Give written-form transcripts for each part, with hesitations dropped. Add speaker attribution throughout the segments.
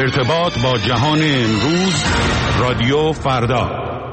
Speaker 1: ارتباط با جهان امروز، رادیو فردا.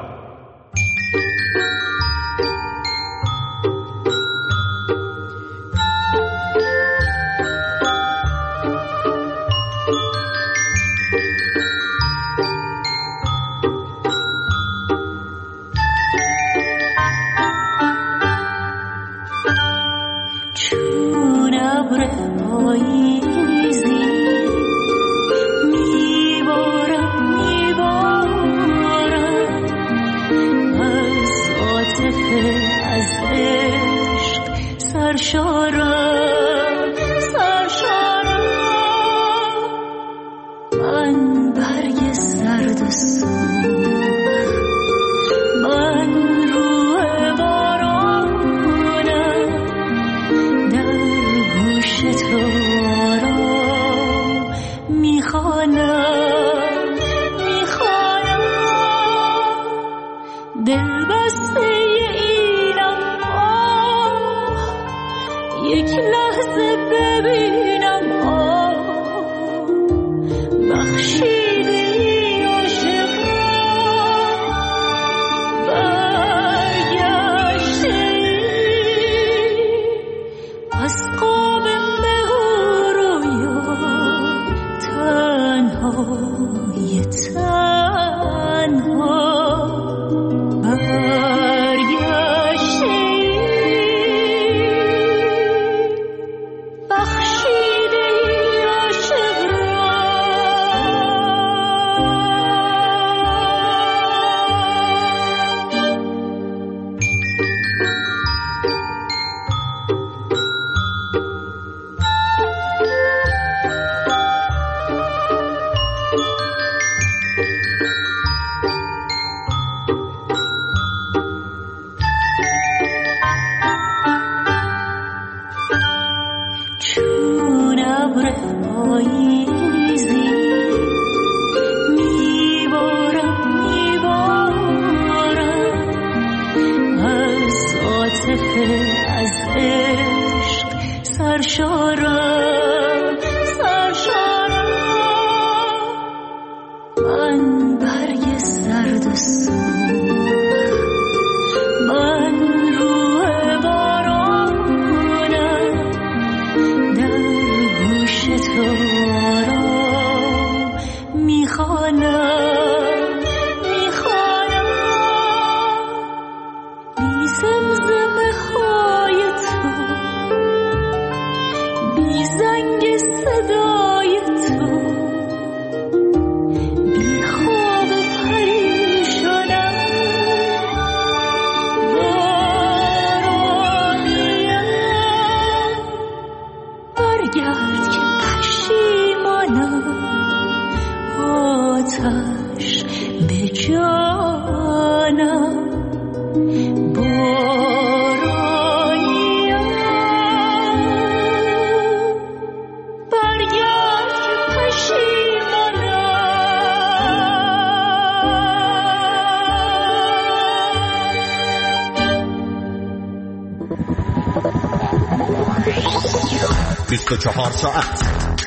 Speaker 2: ساعت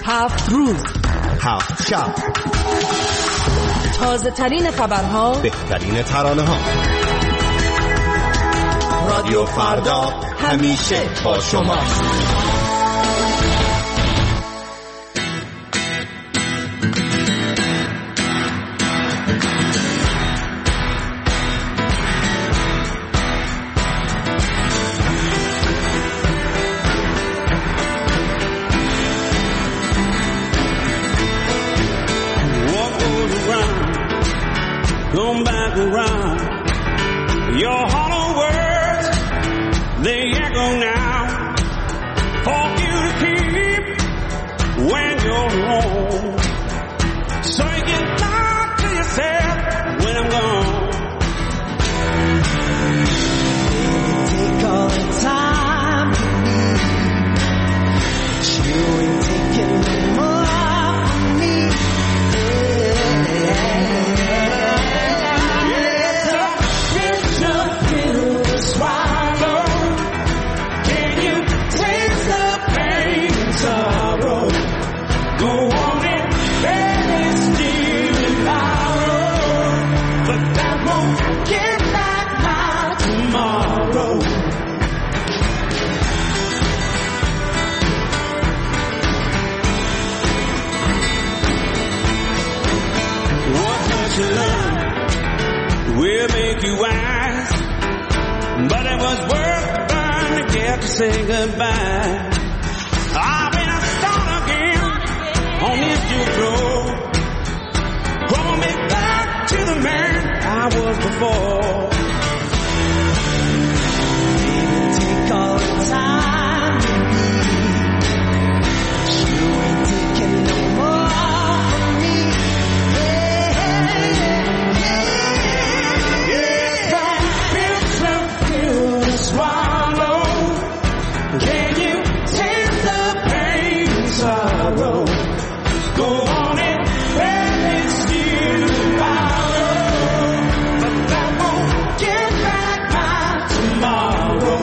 Speaker 3: 7 روز
Speaker 2: 7 شب،
Speaker 3: تازه ترین خبرها،
Speaker 2: بهترین ترانه ها. رادیو فردا همیشه با شماست.
Speaker 4: Come back around. Your hollow words, they echo now. For you to keep when you're home. So you can talk to yourself when I'm gone.
Speaker 5: Take all the time you ain't taking no more from me.
Speaker 4: Go on and will make you wise, but it was worth the burn to get to say goodbye. I've been started again on this Duke road, pull me back to the man I was before.
Speaker 5: Baby, take all the time you ain't taking no more from me.
Speaker 4: Yes, I'm built so good to swallow. Can you take the pain and sorrow? Go on and let it steal tomorrow, but that won't get back my tomorrow.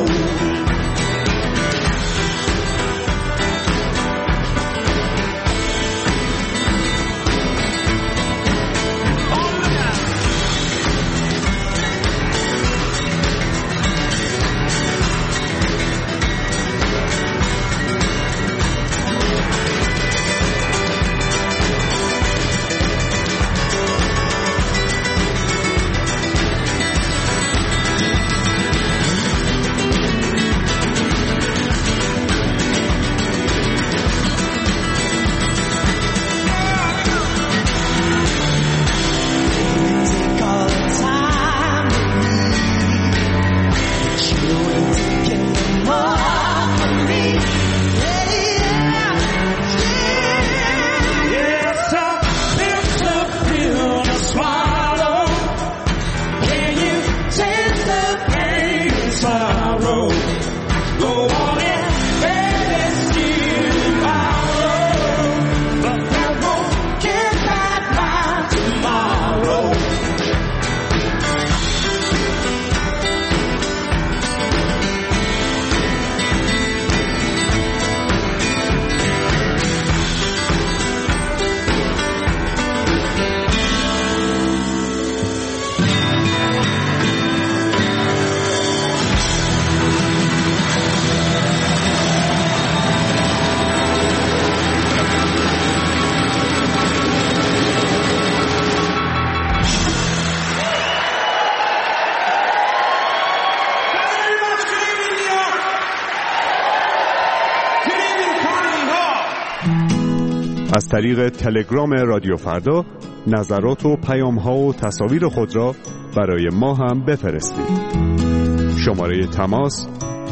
Speaker 1: از طریق تلگرام رادیو فردا نظرات و پیام‌ها و تصاویر خود را برای ما هم بفرستید. شماره تماس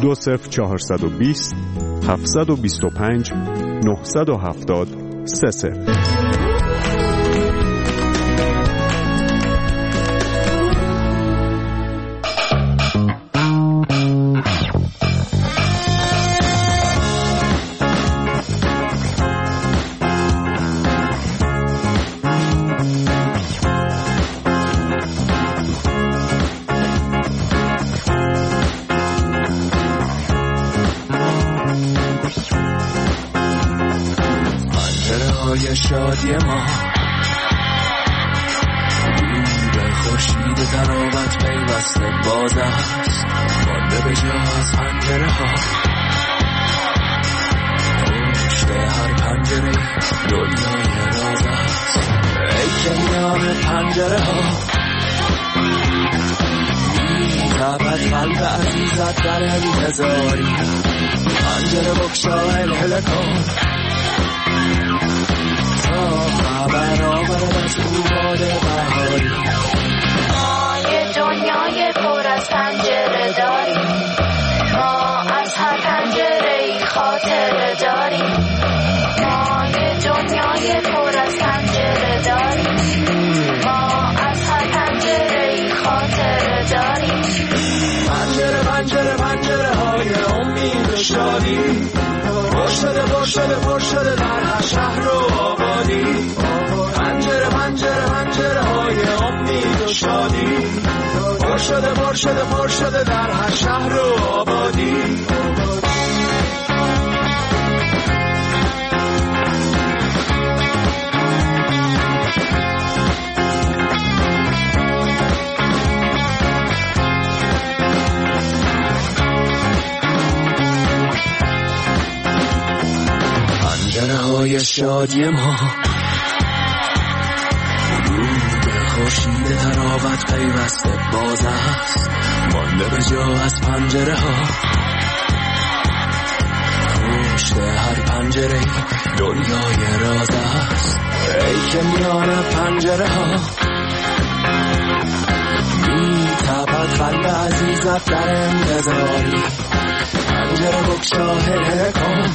Speaker 1: 20420 725 970 30.
Speaker 6: شادی ما به خورشید تراوت پیوسته باز است، مانده به جا از پنجره ها، پشت هر پنجره دنیای راز است. ای کنار پنجره ها می‌تپد قلب عزیزت در انتظاری، پنجره بگشا الهله کن خبر آورد از باد بهاری.
Speaker 7: ما یه دنیای پر از پنجره داریم، ما از هر پنجره‌ای خاطره داریم. ما یه دنیای پر از پنجره داریم، ما از هر پنجره‌ای خاطره داریم.
Speaker 6: پنجره پنجره پنجره های امید و شادی، پر شده در هر شهر و آبادی. پنجره پنجره پنجره های امید و شادی، پر شده در هر شهر و آبادی. پنجره های شادی ما رو به خورشید تراوت پیوسته باز است، مانده به جا از پنجره ها. پشت هر پنجره دنیای راز است، ای که میان پنجره ها می تپد قلب عزیزت در انتظاری. پنجره بگشا کن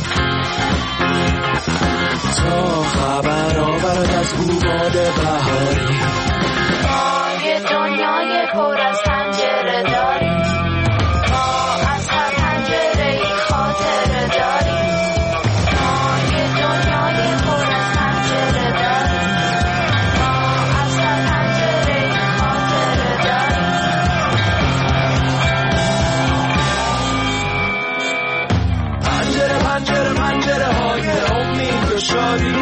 Speaker 6: تا خبر آورد از باد بهاری.
Speaker 7: ما یه دنیای پر از پنجره داریم، ما از هر پنجره خاطره داریم. ما یه دنیای پر از پنجره داریم، ما از هر پنجره خاطره داریم.
Speaker 6: پنجره پنجره پنجره های امید و شادی،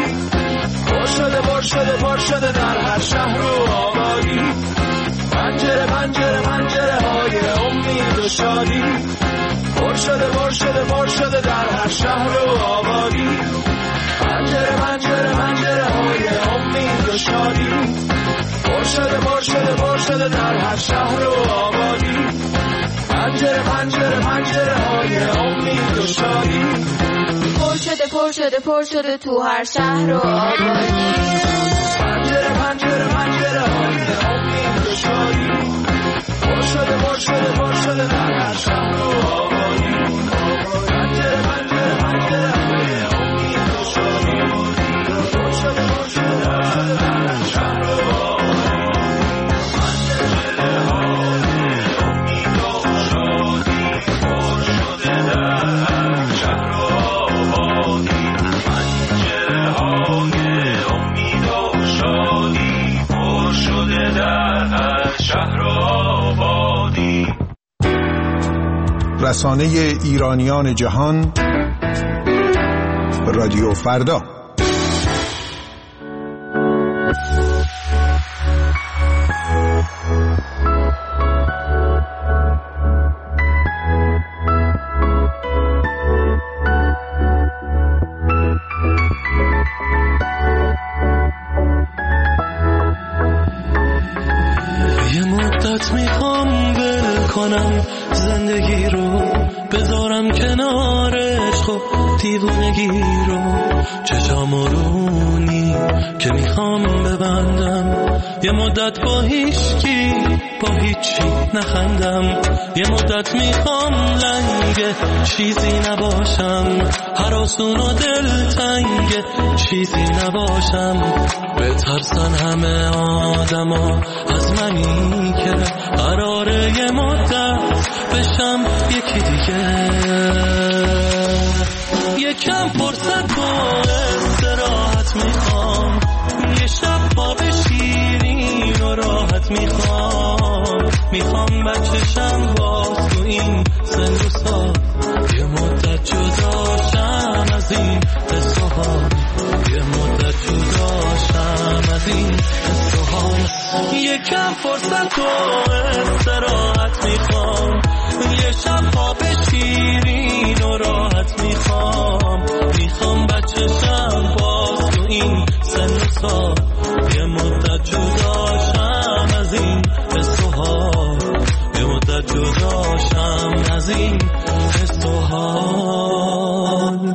Speaker 6: پر شده در هر شهر و آبادی. پنجره پنجره پنجره های امید و شادی، پر شده در هر شهر و آبادی. پنجره پنجره پنجره های امید و شادی، پر شده در هر شهر و آبادی. پنجره پنجره پنجره های امید و شادی،
Speaker 7: پر شده تو هر شهر و آبادی.
Speaker 6: پنجره پنجره پنجره های امید و شادی، پر شده در هر شهر و آبادی. پنجره پنجره پنجره های امید و شادی، پر شده در هر شهر و آبادی. پنجره های امید و شادی، پر شده در هر شهر و آبادی. پنجره های امید و شادی، پر شده در هر شهر و آبادی.
Speaker 1: رسانه ایرانیان جهان، رادیو فردا.
Speaker 6: یه مدت میخوام ول کنم زندگی رو، بذارم کنارش خب دیوونگی رو. چشامو رونی که میخوام ببندم، یه مدت با هیچکی با هیچی نخندم. یه مدت میخوام لنگ چیزی نباشم، هراسون و دلتنگ چیزی نباشم. بترسن همه آدما از منی که قراره یه مدت بشم یکی دیگه. یکم فرصت و استراحت میخوام، یه شب خواب شیرین و راحت میخوام بچشم باز تو این سن و سال. یه مدت جداشم از این حس و حال، یه مدت جداشم از این حس و حال. یکم فرصت و استراحت میخوام، یه شب خواب شیرین و راحت میخوام بچشم باز تو این سن و سال. یه مدت جداشم از این حس و حال، یه مدت جداشم از این حس و حال.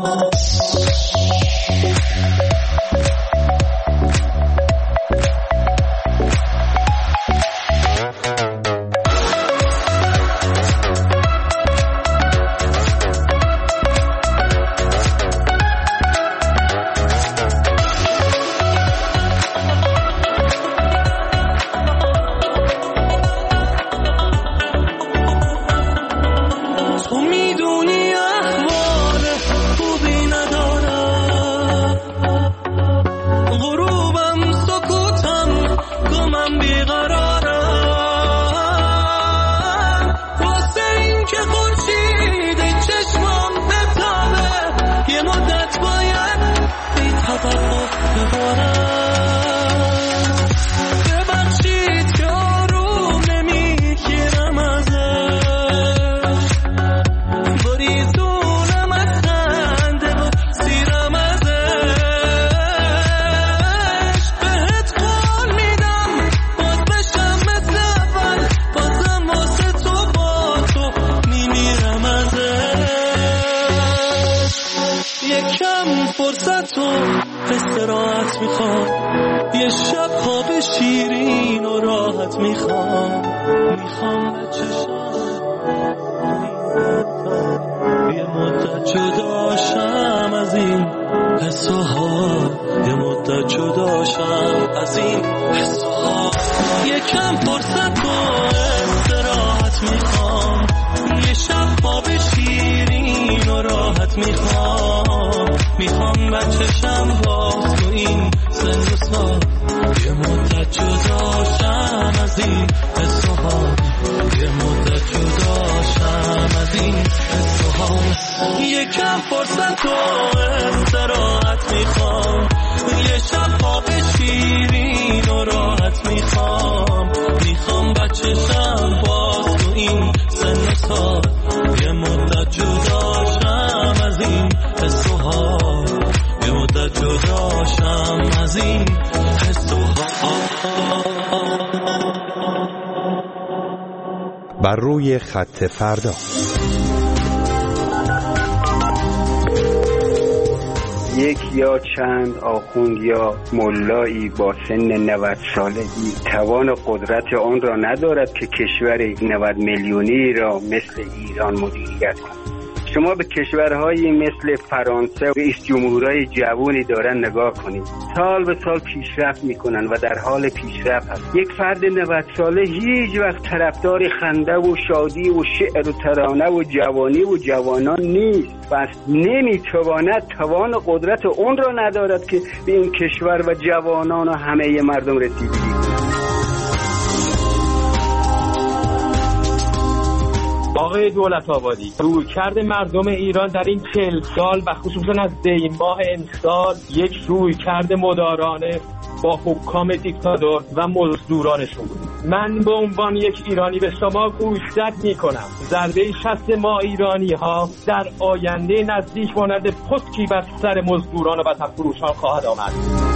Speaker 6: راحت میخوام، یه شب خواب شیرین و راحت میخوام بچشم یه مدت جداشم از این حس و حال، یه مدت جداشم از این حس و حال. یکم فرصت و استراحت میخوام، یه شب خواب شیرین و راحت میخوام بچشم باز تو این سن و سال، یه مدت جداشم از این حس و حال، یه مدت جداشم از این حس و حال. یکم فرصت و استراحت میخوام، یه شب خواب شیرین و راحت میخوام بچشم باز تو این سن و سال، یه مدت جداشم از این حس و حال، یه مدت جداشم از این حس و حال.
Speaker 2: بر روی خط فردا.
Speaker 8: یک یا چند آخوند یا ملایی با سن 90 سالگی توان قدرت آن را ندارد که کشور 90 میلیونی را مثل ایران مدیریت کند. شما به کشورهایی مثل فرانسه و رئیس جمهورهای جوانی دارن نگاه کنید، سال به سال پیشرفت میکنن و در حال پیشرفت هست. یک فرد 90 ساله هیچ وقت طرفدار خنده و شادی و شعر و ترانه و جوانی و جوانان نیست، بس نمیتواند توان قدرت اون را ندارد که به این کشور و جوانان و همه مردم رسیدگی کند.
Speaker 9: آقای دولت آبادی، رویکرد مردم ایران در این 40 سال و خصوصا از دی ماه امسال یک رویکرد مدارانه با حکام دیکتاتور و مزدورانشون بود. من به عنوان یک ایرانی به شما گوشزد میکنم، ضربه شست ما ایرانی ها در آینده نزدیک مانند پتکی بر سر مزدوران و وطن فروشان خواهد آمد.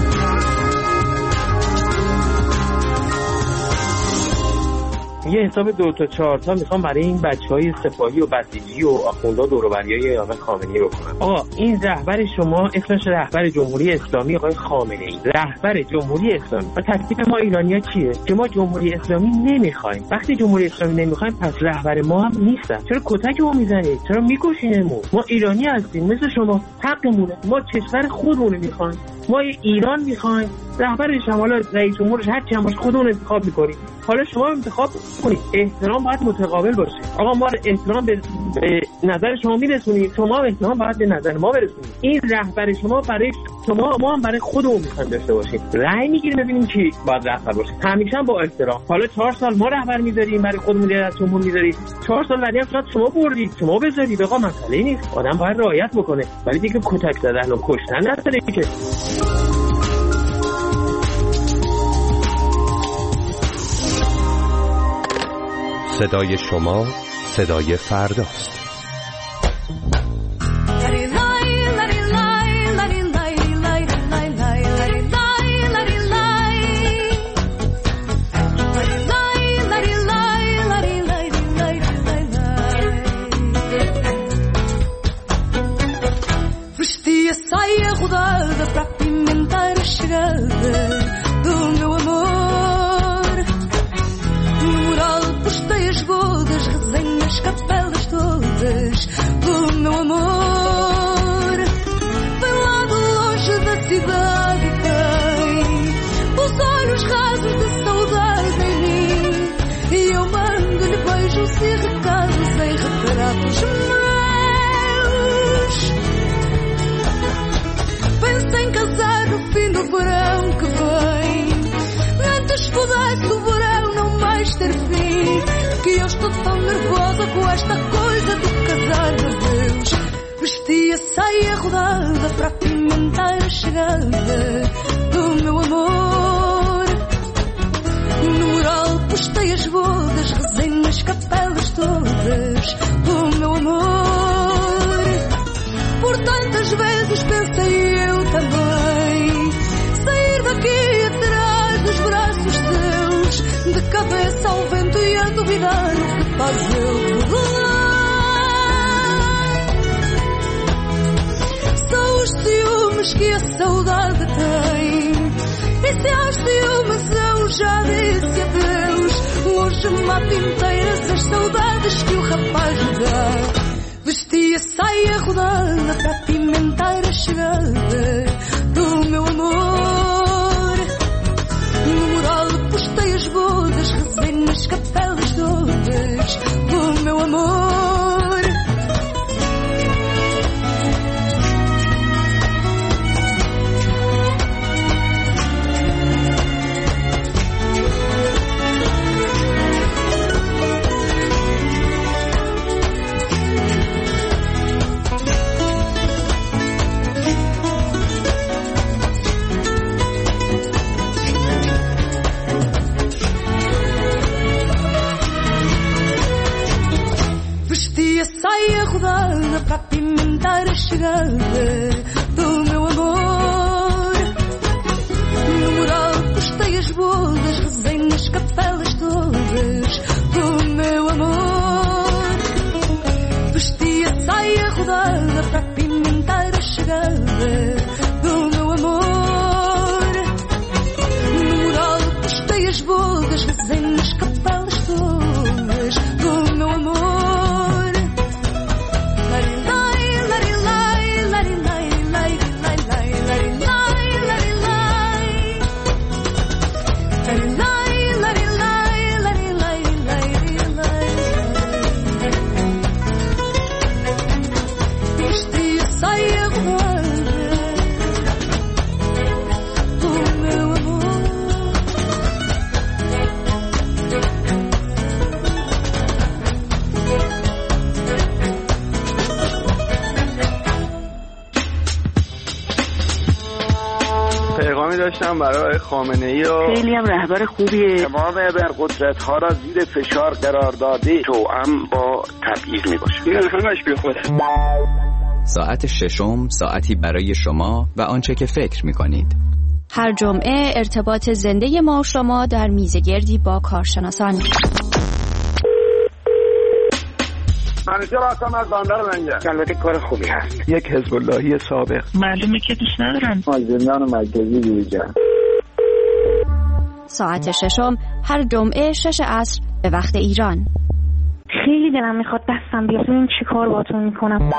Speaker 9: یه حساب 2 تا 4 تا میخوام برای این بچهای سپاهی و بسیجی و آخوندا دور و بریای آقای خامنه‌ای رو کنم. آقا این رهبر شما اسمش رهبر جمهوری اسلامی آقای خامنه‌ای، رهبر جمهوری اسلامی. و تکلیف ما ایرانی‌ها چیه؟ که ما جمهوری اسلامی نمیخوایم. وقتی جمهوری اسلامی نمیخوایم پس رهبر ما هم نیستن. چرا کتکمون میزنید؟ چرا میکشینمون؟ ما ایرانی هستیم مثل شما، حقمونه. ما کشور خودمون رو میخوایم. ما ایران میخوایم. رهبرش هم حالا رئیس جمهورش هر چی هم باشه خودمون انتخاب میکنیم. حالا شما انتخاب کنید. احترام باید متقابل باشه. آقا ما احترام به نظر شما میرسونیم، شما احترام باید به نظر ما برسونید. این رهبر شما برای شما، ما هم برای خودمون میخوایم داشته باشیم. رأی میگیریم ببینیم کی باید رهبر باشه، همیشه با احترام. حالا 4 سال ما رهبر میذاریم برای خودمون، رئیس جمهور میذاریم، 4 سال بعدی هم شاید شما بردید، شما بذارید. آقا مسئله نیست، آدم باید رعایت بکنه، ولی دیگه کتک زدن و کشتن نداره که.
Speaker 2: صدای شما صدای فرداست.
Speaker 10: Vestia saia rodada para apimentar a chegada do meu amor. No mural postei as bodas, resenho as capelas todas do meu amor. Vem lá de longe da cidade e tem os olhos rasos de saudade em mim. E eu mando-lhe beijos e recados em retratos meus. Penso em casar no fim do verão que vem, antes pudesse o verão não mais ter fim. Que eu estou tão nervosa com esta coisa de casar, meu Deus. Vesti a saia rodada para apimentar a chegada do meu amor. No mural postei as bodas, resenho as capelas todas do meu amor. Por tantas vezes pensei eu também sair daqui atrás dos braços teus, de cabeça ao vento e a duvidar o que faz eu poder. São os ciúmes que a saudade tem, hoje mata inteiras as saudades que o rapaz me dá. Vestia saia rodada para apimentar a chegada do meu amor. No mural postei as bodas, rezei nas capelas todas do meu amor. Saia rodada para apimentar a chegada do meu amor. No mural postei as bodas, rezei nas capelas todas do meu amor. Vestia saia rodada para apimentar a chegada do meu amor. No mural postei as bodas, rezei nas capelas todas do meu amor.
Speaker 11: داشتم برای خامنه‌ای و
Speaker 12: خیلی هم رهبر خوبیه. امام ابرقدرت ها را زیر فشار قرار داده توأم با تبعیض میباشه.
Speaker 11: این همش بی خوده.
Speaker 13: ساعت ششم ساعتی برای شما و آنچه که فکر میکنید.
Speaker 14: هر جمعه ارتباط زنده ما و شما در میزگردی با کارشناسان.
Speaker 11: منیجر هستم از بندر لنگر.
Speaker 12: البته کار خوبی هست.
Speaker 11: یک حزب اللهی سابق.
Speaker 12: معلومه که دوست ندارن.
Speaker 11: زندان مرکزی دیجا.
Speaker 14: ساعت ششم هر جمعه 6 عصر به وقت ایران.
Speaker 15: خیلی دلم میخواد دستم بیاد ببینم چی کار باهاتون میکنم.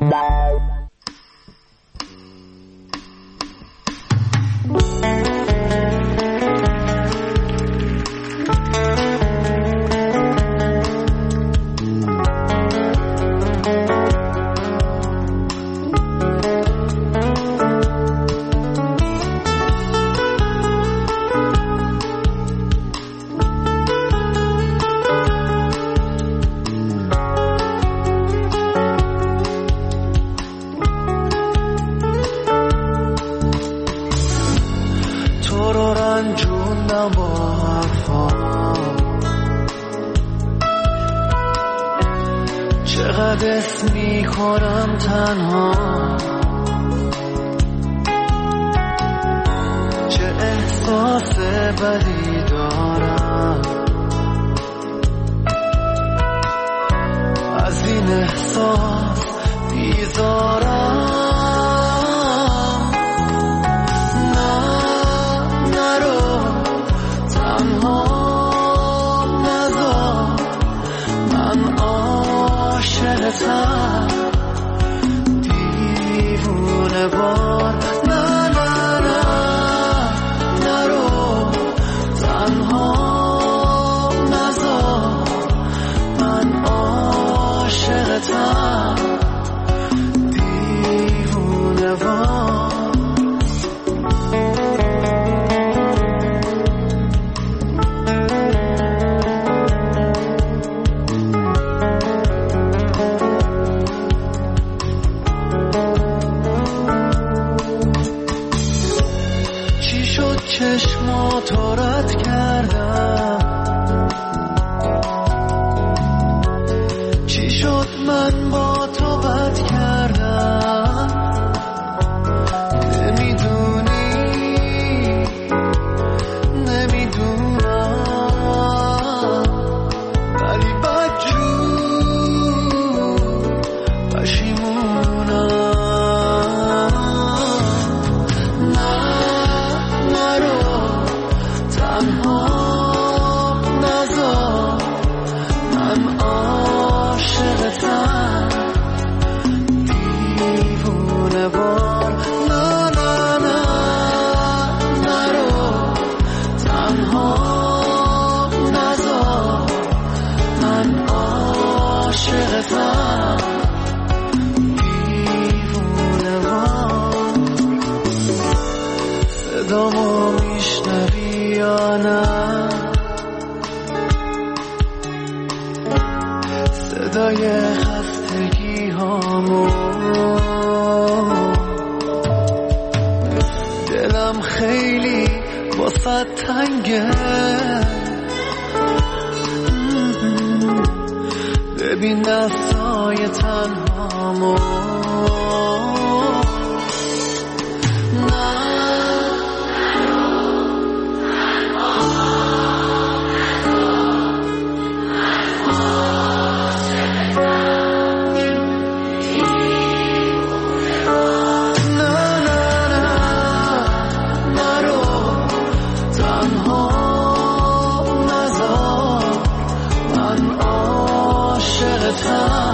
Speaker 6: چقدر اسم میکنم تنها، چه احساس بدی دارم، از این احساس بیزارم. دیوونه بار نه نه نه نرو، تنها نذار، من عاشقتم دیوونه بار. چشماتو رد کردم، چی شد من با تو بد کردم، نمیدونی نمیدونم، ولی بدجور پشیمونم. تنها میشنوی یا نه صدای خستگی هامو دلم خیلی واسه تنگه ببین دستای تنهامو
Speaker 5: time